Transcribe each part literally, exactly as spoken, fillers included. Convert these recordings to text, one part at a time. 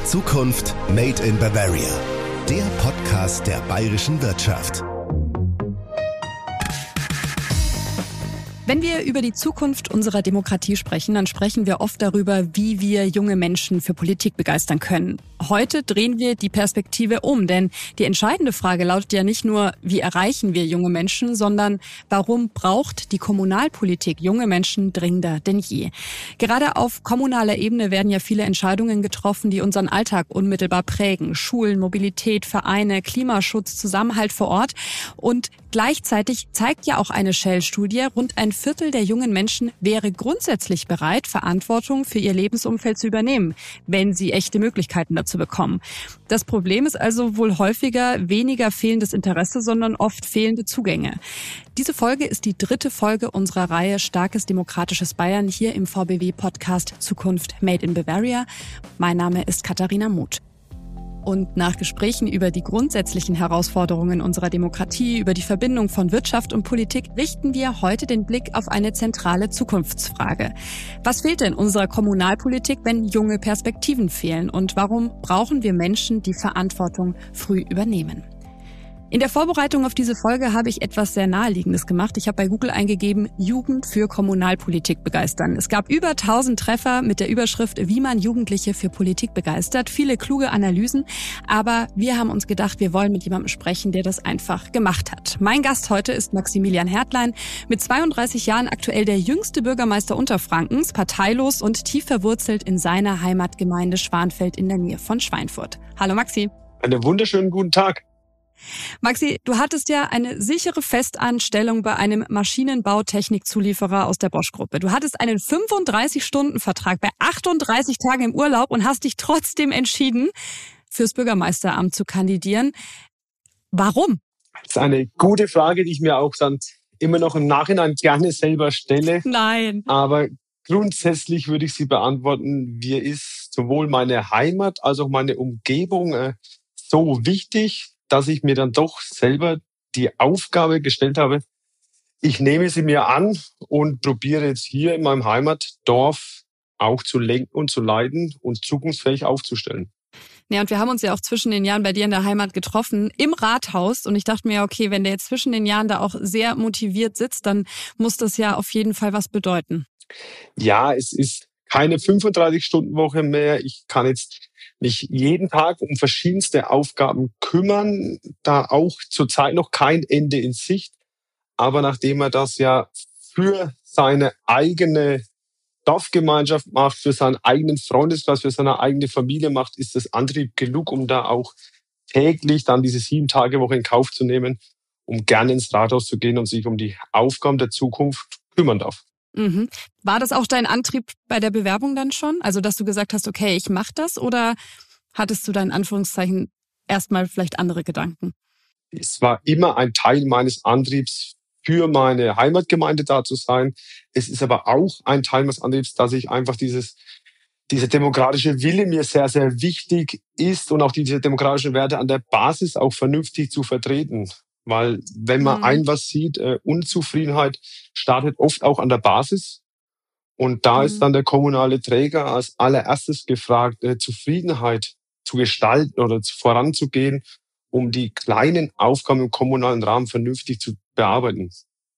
Zukunft Made in Bavaria, der Podcast der bayerischen Wirtschaft. Wenn wir über die Zukunft unserer Demokratie sprechen, dann sprechen wir oft darüber, wie wir junge Menschen für Politik begeistern können. Heute drehen wir die Perspektive um, denn die entscheidende Frage lautet ja nicht nur, wie erreichen wir junge Menschen, sondern warum braucht die Kommunalpolitik junge Menschen dringender denn je? Gerade auf kommunaler Ebene werden ja viele Entscheidungen getroffen, die unseren Alltag unmittelbar prägen. Schulen, Mobilität, Vereine, Klimaschutz, Zusammenhalt vor Ort. Und gleichzeitig zeigt ja auch eine Shell-Studie, rund ein Viertel der jungen Menschen wäre grundsätzlich bereit, Verantwortung für ihr Lebensumfeld zu übernehmen, wenn sie echte Möglichkeiten dazu bekommen. Das Problem ist also wohl häufiger weniger fehlendes Interesse, sondern oft fehlende Zugänge. Diese Folge ist die dritte Folge unserer Reihe Starkes demokratisches Bayern hier im V B W-Podcast Zukunft Made in Bavaria. Mein Name ist Katharina Muth. Und nach Gesprächen über die grundsätzlichen Herausforderungen unserer Demokratie, über die Verbindung von Wirtschaft und Politik, richten wir heute den Blick auf eine zentrale Zukunftsfrage. Was fehlt denn unserer Kommunalpolitik, wenn junge Perspektiven fehlen? Und warum brauchen wir Menschen, die Verantwortung früh übernehmen? In der Vorbereitung auf diese Folge habe ich etwas sehr Naheliegendes gemacht. Ich habe bei Google eingegeben, Jugend für Kommunalpolitik begeistern. Es gab über tausend Treffer mit der Überschrift, wie man Jugendliche für Politik begeistert. Viele kluge Analysen, aber wir haben uns gedacht, wir wollen mit jemandem sprechen, der das einfach gemacht hat. Mein Gast heute ist Maximilian Hertlein, mit zweiunddreißig Jahren aktuell der jüngste Bürgermeister Unterfrankens, parteilos und tief verwurzelt in seiner Heimatgemeinde Schwanfeld in der Nähe von Schweinfurt. Hallo Maxi. Einen wunderschönen guten Tag. Maxi, du hattest ja eine sichere Festanstellung bei einem Maschinenbautechnikzulieferer aus der Bosch-Gruppe. Du hattest einen fünfunddreißig-Stunden-Vertrag bei achtunddreißig Tagen im Urlaub und hast dich trotzdem entschieden, fürs Bürgermeisteramt zu kandidieren. Warum? Das ist eine gute Frage, die ich mir auch dann immer noch im Nachhinein gerne selber stelle. Nein. Aber grundsätzlich würde ich sie beantworten, mir ist sowohl meine Heimat als auch meine Umgebung äh, so wichtig, dass ich mir dann doch selber die Aufgabe gestellt habe, ich nehme sie mir an und probiere jetzt hier in meinem Heimatdorf auch zu lenken und zu leiten und zukunftsfähig aufzustellen. Ja, und wir haben uns ja auch zwischen den Jahren bei dir in der Heimat getroffen, im Rathaus. Und ich dachte mir, okay, wenn der jetzt zwischen den Jahren da auch sehr motiviert sitzt, dann muss das ja auf jeden Fall was bedeuten. Ja, es ist keine fünfunddreißig-Stunden-Woche mehr. Ich kann jetzt mich jeden Tag um verschiedenste Aufgaben kümmern, da auch zurzeit noch kein Ende in Sicht. Aber nachdem er das ja für seine eigene Dorfgemeinschaft macht, für seinen eigenen Freundeskreis, für seine eigene Familie macht, ist das Antrieb genug, um da auch täglich dann diese Sieben-Tage-Woche in Kauf zu nehmen, um gerne ins Rathaus zu gehen und sich um die Aufgaben der Zukunft kümmern darf. Mhm. War das auch dein Antrieb bei der Bewerbung dann schon? Also, dass du gesagt hast, okay, ich mache das, oder hattest du da in Anführungszeichen erstmal vielleicht andere Gedanken? Es war immer ein Teil meines Antriebs, für meine Heimatgemeinde da zu sein. Es ist aber auch ein Teil meines Antriebs, dass ich einfach dieses, dieser demokratische Wille mir sehr, sehr wichtig ist und auch diese demokratischen Werte an der Basis auch vernünftig zu vertreten. Weil wenn man mhm. ein was sieht, äh, Unzufriedenheit startet oft auch an der Basis. Und da mhm. ist dann der kommunale Träger als allererstes gefragt, äh, Zufriedenheit zu gestalten oder zu, voranzugehen, um die kleinen Aufgaben im kommunalen Rahmen vernünftig zu bearbeiten.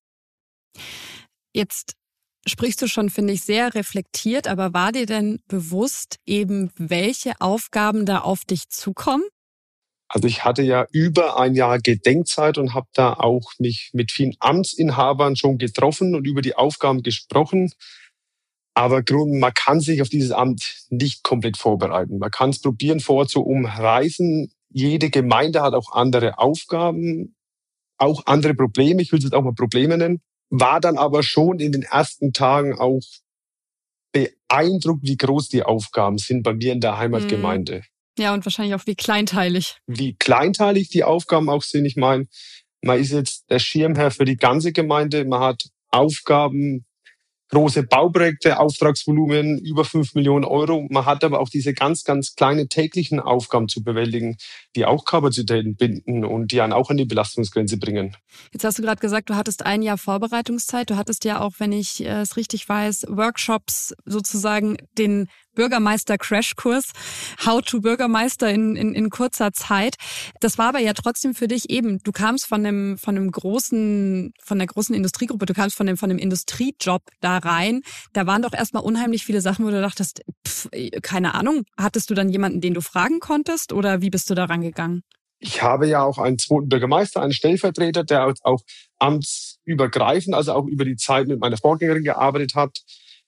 Jetzt sprichst du schon, finde ich, sehr reflektiert, aber war dir denn bewusst eben, welche Aufgaben da auf dich zukommen? Also ich hatte ja über ein Jahr Gedenkzeit und habe da auch mich mit vielen Amtsinhabern schon getroffen und über die Aufgaben gesprochen. Aber man kann sich auf dieses Amt nicht komplett vorbereiten. Man kann es probieren, vorher zu umreißen. Jede Gemeinde hat auch andere Aufgaben, auch andere Probleme. Ich will es jetzt auch mal Probleme nennen. War dann aber schon in den ersten Tagen auch beeindruckt, wie groß die Aufgaben sind bei mir in der Heimatgemeinde. Ja, und wahrscheinlich auch wie kleinteilig. Wie kleinteilig die Aufgaben auch sind. Ich meine, man ist jetzt der Schirmherr für die ganze Gemeinde. Man hat Aufgaben, große Bauprojekte, Auftragsvolumen über fünf Millionen Euro. Man hat aber auch diese ganz, ganz kleinen täglichen Aufgaben zu bewältigen, die auch Kapazitäten binden und die einen auch an die Belastungsgrenze bringen. Jetzt hast du gerade gesagt, du hattest ein Jahr Vorbereitungszeit. Du hattest ja auch, wenn ich es richtig weiß, Workshops sozusagen den Bürgermeister-Crashkurs, How to Bürgermeister in, in, in kurzer Zeit. Das war aber ja trotzdem für dich eben, du kamst von einem, von einem großen, von der großen Industriegruppe, du kamst von dem, von einem Industriejob da rein. Da waren doch erstmal unheimlich viele Sachen, wo du dachtest, pff, keine Ahnung, hattest du dann jemanden, den du fragen konntest oder wie bist du da rangegangen? Ich habe ja auch einen zweiten Bürgermeister, einen Stellvertreter, der auch amtsübergreifend, also auch über die Zeit mit meiner Vorgängerin gearbeitet hat.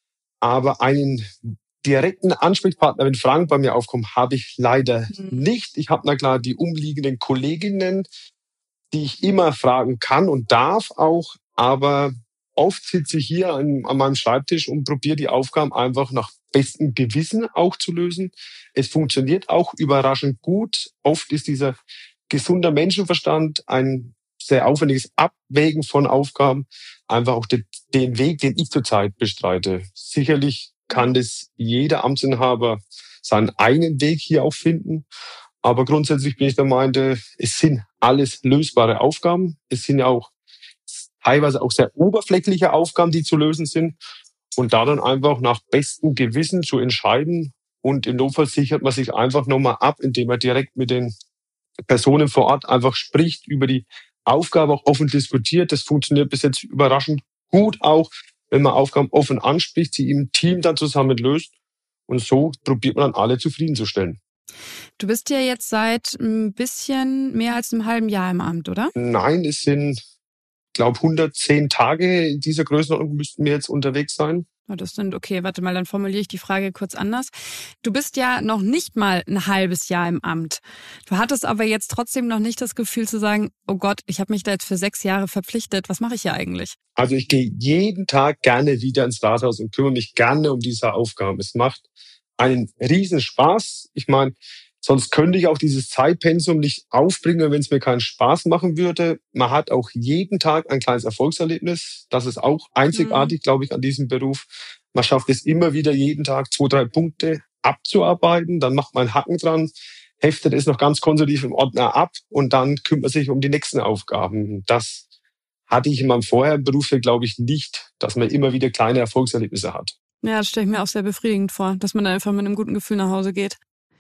Aber einen direkten Ansprechpartner, wenn Fragen bei mir aufkommen, habe ich leider mhm. nicht. Ich habe na klar die umliegenden Kolleginnen, die ich immer fragen kann und darf auch. Aber oft sitze ich hier an, an meinem Schreibtisch und probiere die Aufgaben einfach nach bestem Gewissen auch zu lösen. Es funktioniert auch überraschend gut. Oft ist dieser gesunder Menschenverstand ein sehr aufwendiges Abwägen von Aufgaben, einfach auch den, den Weg, den ich zurzeit bestreite. Sicherlich kann das jeder Amtsinhaber seinen eigenen Weg hier auch finden. Aber grundsätzlich bin ich der Meinung, es sind alles lösbare Aufgaben. Es sind ja auch teilweise auch sehr oberflächliche Aufgaben, die zu lösen sind. Und da dann einfach nach bestem Gewissen zu entscheiden. Und im Notfall sichert man sich einfach nochmal ab, indem man direkt mit den Personen vor Ort einfach spricht, über die Aufgabe auch offen diskutiert. Das funktioniert bis jetzt überraschend gut auch, wenn man Aufgaben offen anspricht, sie im Team dann zusammen löst. Und so probiert man dann alle zufriedenzustellen. Du bist ja jetzt seit ein bisschen mehr als einem halben Jahr im Amt, oder? Nein, es sind, ich glaube, hundertzehn Tage in dieser Größenordnung müssten wir jetzt unterwegs sein. Oh, das sind, okay, warte mal, dann formuliere ich die Frage kurz anders. Du bist ja noch nicht mal ein halbes Jahr im Amt. Du hattest aber jetzt trotzdem noch nicht das Gefühl zu sagen, oh Gott, ich habe mich da jetzt für sechs Jahre verpflichtet. Was mache ich hier eigentlich? Also ich gehe jeden Tag gerne wieder ins Rathaus und kümmere mich gerne um diese Aufgaben. Es macht einen riesen Spaß. Ich meine, sonst könnte ich auch dieses Zeitpensum nicht aufbringen, wenn es mir keinen Spaß machen würde. Man hat auch jeden Tag ein kleines Erfolgserlebnis. Das ist auch einzigartig, mhm. glaube ich, an diesem Beruf. Man schafft es immer wieder, jeden Tag zwei, drei Punkte abzuarbeiten. Dann macht man einen Haken dran, heftet es noch ganz konservativ im Ordner ab und dann kümmert man sich um die nächsten Aufgaben. Das hatte ich in meinem vorherigen Beruf, glaube ich, nicht, dass man immer wieder kleine Erfolgserlebnisse hat. Ja, das stelle ich mir auch sehr befriedigend vor, dass man da einfach mit einem guten Gefühl nach Hause geht.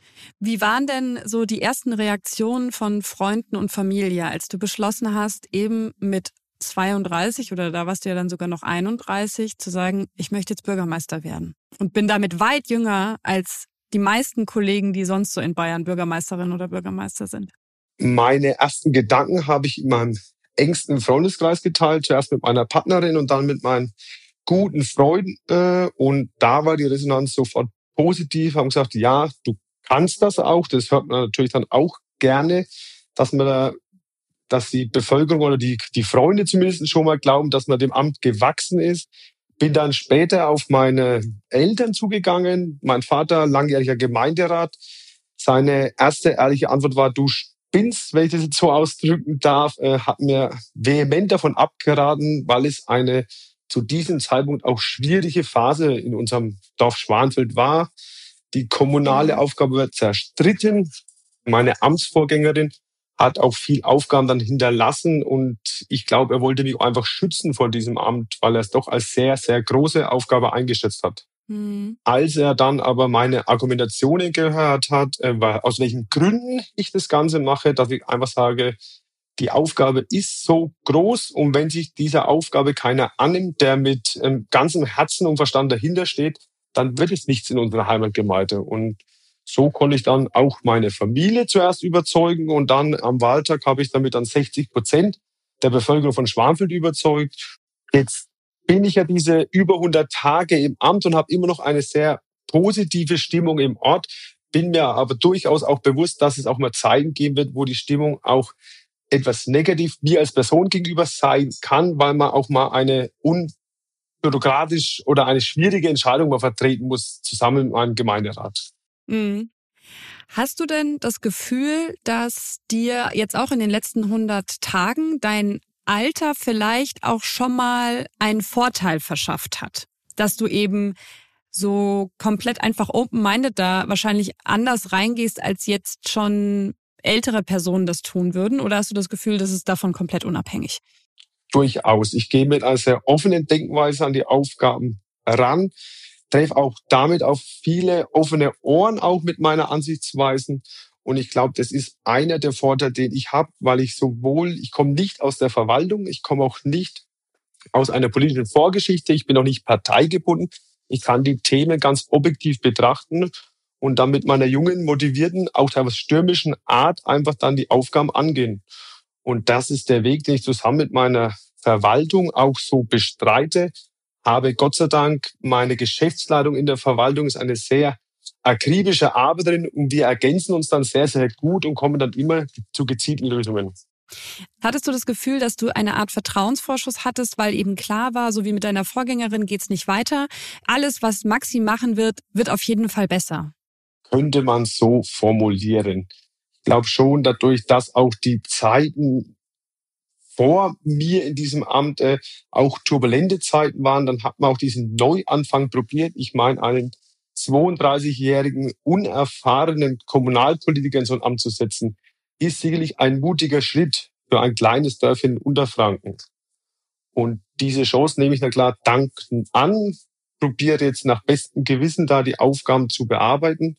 Wie waren denn so die ersten Reaktionen von Freunden und Familie, als du beschlossen hast, eben mit zweiunddreißig oder da warst du ja dann sogar noch einunddreißig, zu sagen, ich möchte jetzt Bürgermeister werden und bin damit weit jünger als die meisten Kollegen, die sonst so in Bayern Bürgermeisterin oder Bürgermeister sind? Meine ersten Gedanken habe ich in meinem engsten Freundeskreis geteilt, zuerst mit meiner Partnerin und dann mit meinen guten Freunden. Und da war die Resonanz sofort positiv, haben gesagt, ja, du kannst das auch. Das hört man natürlich dann auch gerne, dass man da, dass die Bevölkerung oder die, die Freunde zumindest schon mal glauben, dass man dem Amt gewachsen ist. Bin dann später auf meine Eltern zugegangen. Mein Vater, langjähriger Gemeinderat. Seine erste ehrliche Antwort war, du spinnst, wenn ich das jetzt so ausdrücken darf, äh, hat mir vehement davon abgeraten, weil es eine zu diesem Zeitpunkt auch schwierige Phase in unserem Dorf Schwanfeld war. Die kommunale Aufgabe wird zerstritten. Meine Amtsvorgängerin hat auch viel Aufgaben dann hinterlassen und ich glaube, er wollte mich einfach schützen vor diesem Amt, weil er es doch als sehr, sehr große Aufgabe eingeschätzt hat. Mhm. Als er dann aber meine Argumentationen gehört hat, äh, aus welchen Gründen ich das Ganze mache, dass ich einfach sage, die Aufgabe ist so groß und wenn sich dieser Aufgabe keiner annimmt, der mit ähm, ganzem Herzen und Verstand dahinter steht, dann wird es nichts in unserer Heimatgemeinde. Und so konnte ich dann auch meine Familie zuerst überzeugen und dann am Wahltag habe ich damit dann sechzig Prozent der Bevölkerung von Schwanfeld überzeugt. Jetzt bin ich ja diese über hundert Tage im Amt und habe immer noch eine sehr positive Stimmung im Ort, bin mir aber durchaus auch bewusst, dass es auch mal Zeiten geben wird, wo die Stimmung auch etwas negativ mir als Person gegenüber sein kann, weil man auch mal eine unbürokratisch oder eine schwierige Entscheidung mal vertreten muss, zusammen mit meinem Gemeinderat. Mhm. Hast du denn das Gefühl, dass dir jetzt auch in den letzten hundert Tagen dein Alter vielleicht auch schon mal einen Vorteil verschafft hat? Dass du eben so komplett einfach open-minded da wahrscheinlich anders reingehst, als jetzt schon ältere Personen das tun würden? Oder hast du das Gefühl, das ist davon komplett unabhängig? Durchaus. Ich gehe mit einer sehr offenen Denkweise an die Aufgaben ran. treffe auch damit auf viele offene Ohren auch mit meiner Ansichtsweisen. Und ich glaube, das ist einer der Vorteile, den ich habe, weil ich sowohl, ich komme nicht aus der Verwaltung, ich komme auch nicht aus einer politischen Vorgeschichte, ich bin auch nicht parteigebunden. Ich kann die Themen ganz objektiv betrachten und dann mit meiner jungen, motivierten, auch teilweise stürmischen Art einfach dann die Aufgaben angehen. Und das ist der Weg, den ich zusammen mit meiner Verwaltung auch so bestreite. Habe Gott sei Dank meine Geschäftsleitung in der Verwaltung, ist eine sehr akribische Arbeiterin und wir ergänzen uns dann sehr, sehr gut und kommen dann immer zu gezielten Lösungen. Hattest du das Gefühl, dass du eine Art Vertrauensvorschuss hattest, weil eben klar war, so wie mit deiner Vorgängerin geht's nicht weiter. Alles, was Maxi machen wird, wird auf jeden Fall besser. Könnte man so formulieren. Ich glaube schon, dadurch, dass auch die Zeiten vor mir in diesem Amt äh, auch turbulente Zeiten waren, dann hat man auch diesen Neuanfang probiert. Ich meine, einen zweiunddreißigjährigen, unerfahrenen Kommunalpolitiker in so ein Amt zu setzen, ist sicherlich ein mutiger Schritt für ein kleines Dörfchen in Unterfranken. Und diese Chance nehme ich na klar dankend an, probiere jetzt nach bestem Gewissen da die Aufgaben zu bearbeiten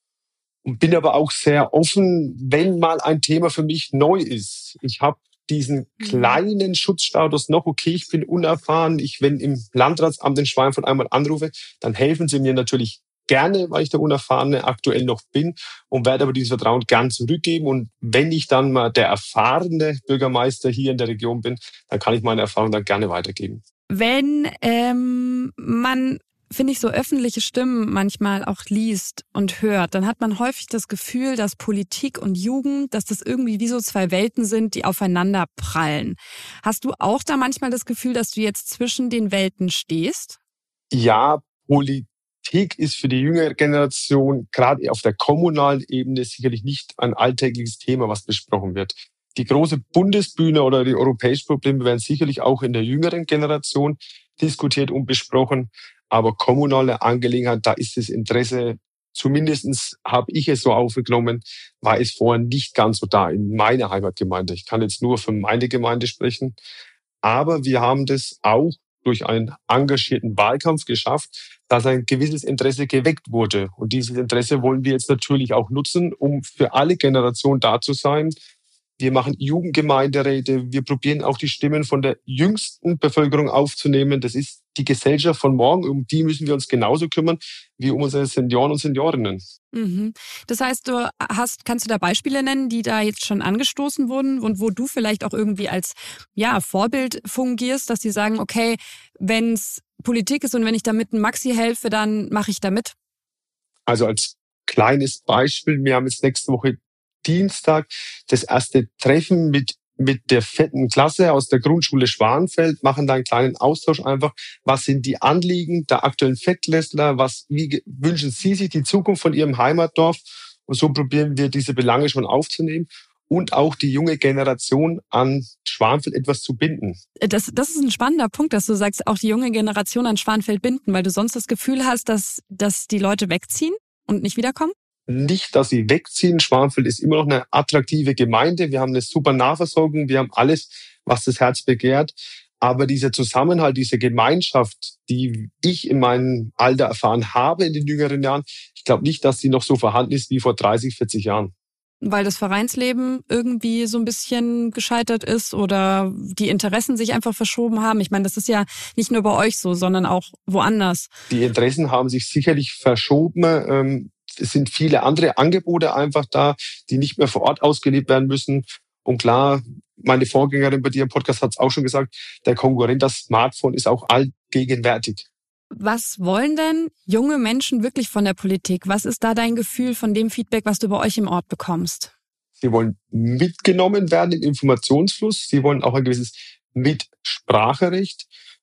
und bin aber auch sehr offen, wenn mal ein Thema für mich neu ist. Ich habe diesen kleinen Schutzstatus noch, okay, ich bin unerfahren. Ich, wenn im Landratsamt in Schweinfurt einmal anrufe, dann helfen sie mir natürlich gerne, weil ich der Unerfahrene aktuell noch bin und werde aber dieses Vertrauen gern zurückgeben. Und wenn ich dann mal der erfahrene Bürgermeister hier in der Region bin, dann kann ich meine Erfahrung dann gerne weitergeben. Wenn ähm, man, finde ich, so öffentliche Stimmen manchmal auch liest und hört, dann hat man häufig das Gefühl, dass Politik und Jugend, dass das irgendwie wie so zwei Welten sind, die aufeinander prallen. Hast du auch da manchmal das Gefühl, dass du jetzt zwischen den Welten stehst? Ja, Politik ist für die jüngere Generation gerade auf der kommunalen Ebene sicherlich nicht ein alltägliches Thema, was besprochen wird. Die große Bundesbühne oder die europäischen Probleme werden sicherlich auch in der jüngeren Generation diskutiert und besprochen. Aber kommunale Angelegenheit, da ist das Interesse, zumindest habe ich es so aufgenommen, war es vorher nicht ganz so da in meiner Heimatgemeinde. Ich kann jetzt nur für meine Gemeinde sprechen. Aber wir haben das auch durch einen engagierten Wahlkampf geschafft, dass ein gewisses Interesse geweckt wurde. Und dieses Interesse wollen wir jetzt natürlich auch nutzen, um für alle Generationen da zu sein. Wir machen Jugendgemeinderäte. Wir probieren auch die Stimmen von der jüngsten Bevölkerung aufzunehmen. Das ist die Gesellschaft von morgen. Um die müssen wir uns genauso kümmern wie um unsere Senioren und Seniorinnen. Mhm. Das heißt, du hast, kannst du da Beispiele nennen, die da jetzt schon angestoßen wurden und wo du vielleicht auch irgendwie als ja, Vorbild fungierst, dass sie sagen, okay, wenn es Politik ist und wenn ich da mit einem Maxi helfe, dann mache ich da mit? Also als kleines Beispiel, wir haben jetzt nächste Woche Dienstag das erste Treffen mit mit der vierten Klasse aus der Grundschule Schwanfeld, machen da einen kleinen Austausch einfach. Was sind die Anliegen der aktuellen Viertklässler? Was, wie wünschen Sie sich die Zukunft von Ihrem Heimatdorf? Und so probieren wir diese Belange schon aufzunehmen und auch die junge Generation an Schwanfeld etwas zu binden. Das, das ist ein spannender Punkt, dass du sagst, auch die junge Generation an Schwanfeld binden, weil du sonst das Gefühl hast, dass, dass die Leute wegziehen und nicht wiederkommen? Nicht, dass sie wegziehen. Schwanfeld ist immer noch eine attraktive Gemeinde. Wir haben eine super Nahversorgung. Wir haben alles, was das Herz begehrt. Aber dieser Zusammenhalt, diese Gemeinschaft, die ich in meinem Alter erfahren habe in den jüngeren Jahren, ich glaube nicht, dass die noch so vorhanden ist wie vor dreißig, vierzig Jahren. Weil das Vereinsleben irgendwie so ein bisschen gescheitert ist oder die Interessen sich einfach verschoben haben. Ich meine, das ist ja nicht nur bei euch so, sondern auch woanders. Die Interessen haben sich sicherlich verschoben. Ähm, Es sind viele andere Angebote einfach da, die nicht mehr vor Ort ausgelebt werden müssen. Und klar, meine Vorgängerin bei dir im Podcast hat es auch schon gesagt, der Konkurrent, das Smartphone ist auch allgegenwärtig. Was wollen denn junge Menschen wirklich von der Politik? Was ist da dein Gefühl von dem Feedback, was du bei euch im Ort bekommst? Sie wollen mitgenommen werden im Informationsfluss. Sie wollen auch ein gewisses Mitspracherecht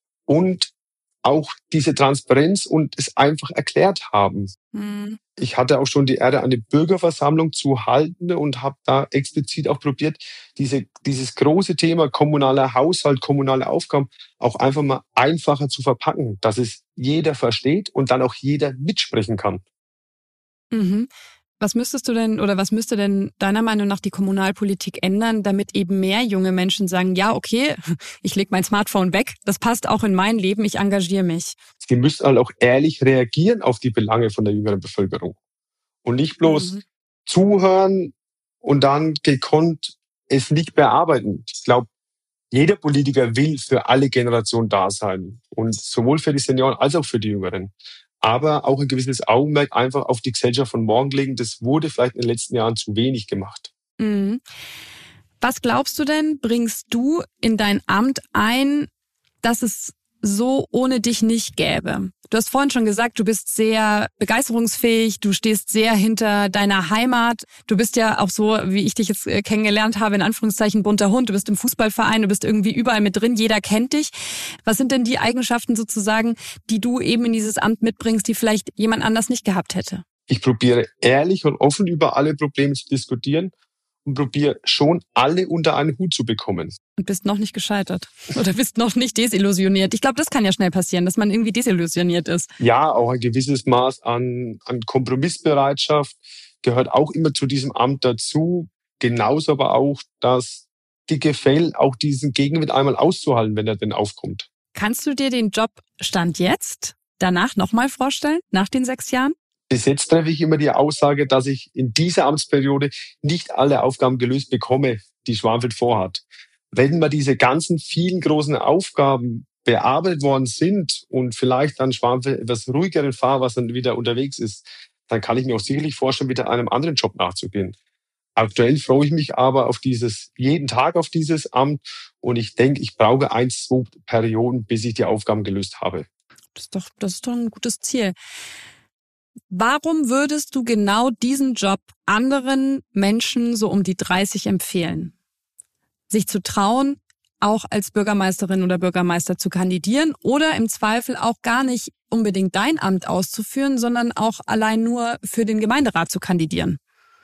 und auch diese Transparenz und es einfach erklärt haben. Hm. Ich hatte auch schon die Ehre, eine Bürgerversammlung zu halten und habe da explizit auch probiert, diese, dieses große Thema kommunaler Haushalt, kommunale Aufgaben auch einfach mal einfacher zu verpacken, dass es jeder versteht und dann auch jeder mitsprechen kann. Mhm. Was müsstest du denn oder was müsste denn deiner Meinung nach die Kommunalpolitik ändern, damit eben mehr junge Menschen sagen, ja, okay, ich lege mein Smartphone weg, das passt auch in mein Leben, ich engagiere mich. Sie müssen halt auch ehrlich reagieren auf die Belange von der jüngeren Bevölkerung und nicht bloß mhm. zuhören und dann gekonnt es nicht bearbeiten. Ich glaube, jeder Politiker will für alle Generationen da sein und sowohl für die Senioren als auch für die Jüngeren. Aber auch ein gewisses Augenmerk einfach auf die Gesellschaft von morgen legen. Das wurde vielleicht in den letzten Jahren zu wenig gemacht. Mhm. Was glaubst du denn, bringst du in dein Amt ein, dass es so ohne dich nicht gäbe? Du hast vorhin schon gesagt, du bist sehr begeisterungsfähig, du stehst sehr hinter deiner Heimat. Du bist ja auch so, wie ich dich jetzt kennengelernt habe, in Anführungszeichen bunter Hund. Du bist im Fußballverein, du bist irgendwie überall mit drin, jeder kennt dich. Was sind denn die Eigenschaften sozusagen, die du eben in dieses Amt mitbringst, die vielleicht jemand anders nicht gehabt hätte? Ich probiere ehrlich und offen über alle Probleme zu diskutieren und probiere schon alle unter einen Hut zu bekommen. Und bist noch nicht gescheitert oder bist noch nicht desillusioniert. Ich glaube, das kann ja schnell passieren, dass man irgendwie desillusioniert ist. Ja, auch ein gewisses Maß an, an Kompromissbereitschaft gehört auch immer zu diesem Amt dazu. Genauso aber auch das dicke Fell, auch diesen Gegenwind einmal auszuhalten, wenn er denn aufkommt. Kannst du dir den Job Stand jetzt danach nochmal vorstellen, nach den sechs Jahren? Bis jetzt treffe ich immer die Aussage, dass ich in dieser Amtsperiode nicht alle Aufgaben gelöst bekomme, die Schwanfeld vorhat. Wenn mal diese ganzen vielen großen Aufgaben bearbeitet worden sind und vielleicht dann Schwanfeld etwas ruhigeren Fahrwassern wieder unterwegs ist, dann kann ich mir auch sicherlich vorstellen, wieder einem anderen Job nachzugehen. Aktuell freue ich mich aber auf dieses, jeden Tag auf dieses Amt und ich denke, ich brauche ein, zwei Perioden, bis ich die Aufgaben gelöst habe. Das ist doch, das ist doch ein gutes Ziel. Warum würdest du genau diesen Job anderen Menschen so um die dreißig empfehlen? Sich zu trauen, auch als Bürgermeisterin oder Bürgermeister zu kandidieren oder im Zweifel auch gar nicht unbedingt dein Amt auszuführen, sondern auch allein nur für den Gemeinderat zu kandidieren.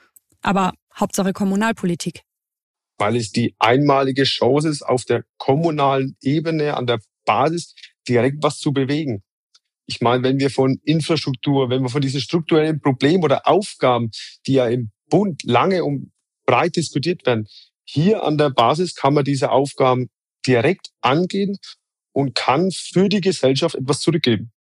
Aber Hauptsache Kommunalpolitik. Weil es die einmalige Chance ist, auf der kommunalen Ebene, an der Basis direkt was zu bewegen. Ich meine, wenn wir von Infrastruktur, wenn wir von diesen strukturellen Problemen oder Aufgaben, die ja im Bund lange und breit diskutiert werden, hier an der Basis kann man diese Aufgaben direkt angehen und kann für die Gesellschaft etwas zurückgeben.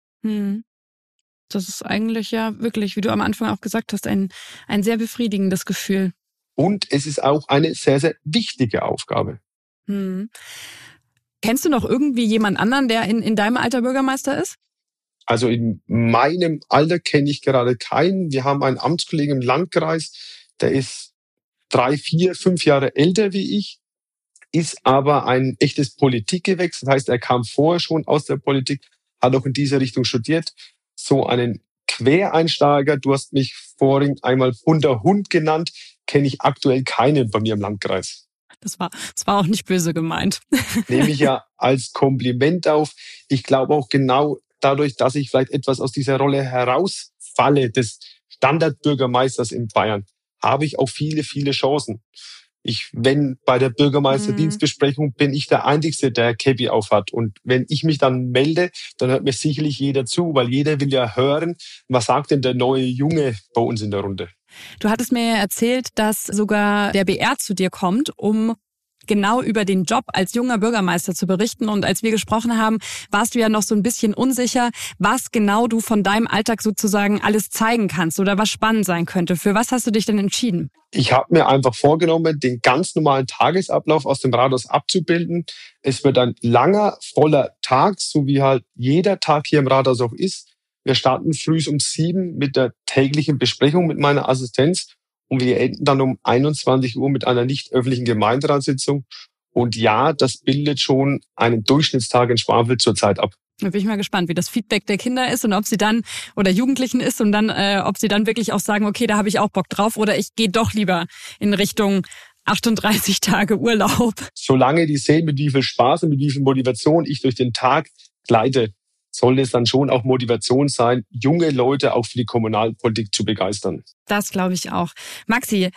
Hm. Das ist eigentlich ja wirklich, wie du am Anfang auch gesagt hast, ein, ein sehr befriedigendes Gefühl. Und es ist auch eine sehr, sehr wichtige Aufgabe. Hm. Kennst du noch irgendwie jemand anderen, der in, in deinem Alter Bürgermeister ist? Also in meinem Alter kenne ich gerade keinen. Wir haben einen Amtskollegen im Landkreis, der ist drei, vier, fünf Jahre älter wie ich, ist aber ein echtes Politikgewächs. Das heißt, er kam vorher schon aus der Politik, hat auch in dieser Richtung studiert. So einen Quereinsteiger, du hast mich vorhin einmal bunter Hund genannt, kenne ich aktuell keinen bei mir im Landkreis. Das war, das war auch nicht böse gemeint. Nehme ich ja als Kompliment auf. Ich glaube auch genau dadurch, dass ich vielleicht etwas aus dieser Rolle herausfalle, des Standardbürgermeisters in Bayern, habe ich auch viele, viele Chancen. Ich, wenn bei der Bürgermeisterdienstbesprechung mhm. bin ich der Einzige, der Käppi aufhat. Und wenn ich mich dann melde, dann hört mir sicherlich jeder zu, weil jeder will ja hören, was sagt denn der neue Junge bei uns in der Runde. Du hattest mir ja erzählt, dass sogar der B R zu dir kommt, um genau über den Job als junger Bürgermeister zu berichten. Und als wir gesprochen haben, warst du ja noch so ein bisschen unsicher, was genau du von deinem Alltag sozusagen alles zeigen kannst oder was spannend sein könnte. Für was hast du dich denn entschieden? Ich habe mir einfach vorgenommen, den ganz normalen Tagesablauf aus dem Rathaus abzubilden. Es wird ein langer, voller Tag, so wie halt jeder Tag hier im Rathaus auch ist. Wir starten früh um sieben mit der täglichen Besprechung mit meiner Assistenz. Und wir enden dann um einundzwanzig Uhr mit einer nicht öffentlichen Gemeinderatssitzung. Und ja, das bildet schon einen Durchschnittstag in Schwanfeld zurzeit ab. Da bin ich mal gespannt, wie das Feedback der Kinder ist und ob sie dann, oder Jugendlichen ist und dann, äh, ob sie dann wirklich auch sagen, okay, da habe ich auch Bock drauf oder ich gehe doch lieber in Richtung achtunddreißig Tage Urlaub. Solange die sehen, mit wie viel Spaß und mit wie viel Motivation ich durch den Tag gleite, soll es dann schon auch Motivation sein, junge Leute auch für die Kommunalpolitik zu begeistern. Das glaube ich auch. Maxi,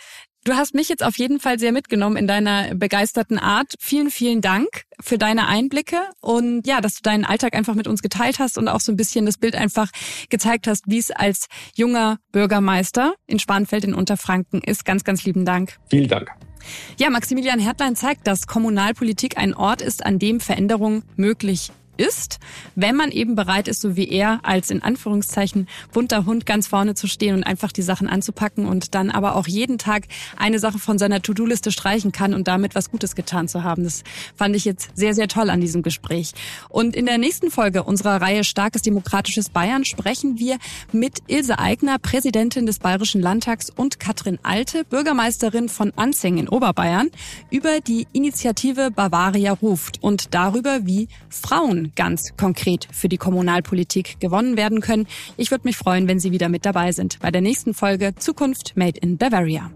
Du hast mich jetzt auf jeden Fall sehr mitgenommen in deiner begeisterten Art. Vielen, vielen Dank für deine Einblicke und ja, dass du deinen Alltag einfach mit uns geteilt hast und auch so ein bisschen das Bild einfach gezeigt hast, wie es als junger Bürgermeister in Spanfeld in Unterfranken ist. Ganz, ganz lieben Dank. Vielen Dank. Ja, Maximilian Hertlein zeigt, dass Kommunalpolitik ein Ort ist, an dem Veränderung möglich ist, wenn man eben bereit ist, so wie er, als in Anführungszeichen bunter Hund ganz vorne zu stehen und einfach die Sachen anzupacken und dann aber auch jeden Tag eine Sache von seiner To-Do-Liste streichen kann und damit was Gutes getan zu haben. Das fand ich jetzt sehr, sehr toll an diesem Gespräch. Und in der nächsten Folge unserer Reihe Starkes Demokratisches Bayern sprechen wir mit Ilse Aigner, Präsidentin des Bayerischen Landtags, und Katrin Alte, Bürgermeisterin von Anzing in Oberbayern, über die Initiative Bavaria ruft und darüber, wie Frauen ganz konkret für die Kommunalpolitik gewonnen werden können. Ich würde mich freuen, wenn Sie wieder mit dabei sind bei der nächsten Folge Zukunft Made in Bavaria.